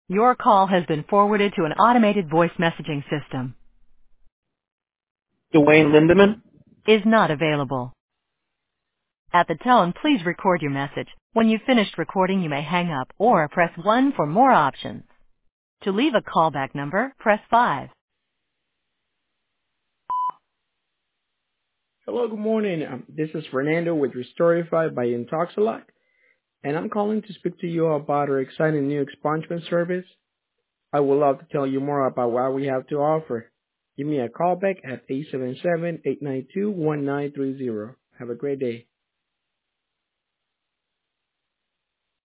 Your call has been forwarded to an automated voice messaging system. Dwayne Lindemann. Is not available. At the tone, please record your message. When you've finished recording, you may hang up or press 1 for more options. To leave a callback number, press 5. Hello, good morning. This is Fernando with Restorify by Intoxalock, and I'm calling to speak to you about our exciting new expungement service. I would love to tell you more about what we have to offer. Give me a call back at 877-892-1930. Have a great day.